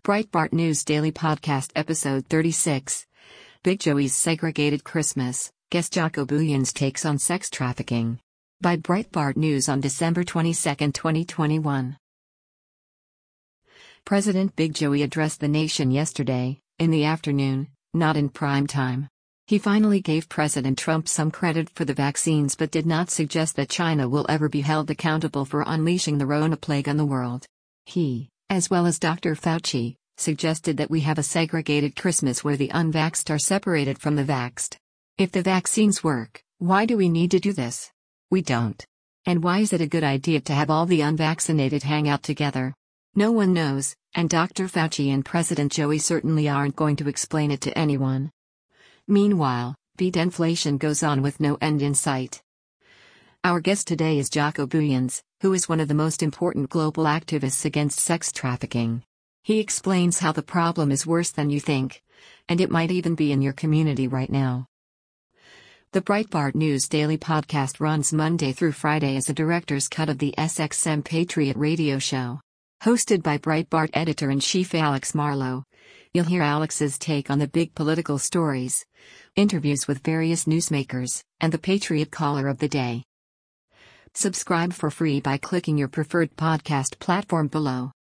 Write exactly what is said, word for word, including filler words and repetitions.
Breitbart News Daily Podcast Episode thirty-six. Big Joey's Segregated Christmas, guest Jocko Booyan's takes on sex trafficking. By Breitbart News on December twenty-second, twenty twenty-one. President Big Joey addressed the nation yesterday, in the afternoon, not in prime time. He finally gave President Trump some credit for the vaccines but did not suggest that China will ever be held accountable for unleashing the Rona plague on the world. He, as well as Doctor Fauci, suggested that we have a segregated Christmas where the unvaxxed are separated from the vaxxed. If the vaccines work, why do we need to do this? We don't. And why is it a good idea to have all the unvaccinated hang out together? No one knows, and Doctor Fauci and President Joey certainly aren't going to explain it to anyone. Meanwhile, beat inflation goes on with no end in sight. Our guest today is Jocko Booyan, who is one of the most important global activists against sex trafficking. He explains how the problem is worse than you think, and it might even be in your community right now. The Breitbart News Daily Podcast runs Monday through Friday as a director's cut of the S X M Patriot radio show. Hosted by Breitbart editor-in-chief Alex Marlow, you'll hear Alex's take on the big political stories, interviews with various newsmakers, and the Patriot Caller of the Day. Subscribe for free by clicking your preferred podcast platform below.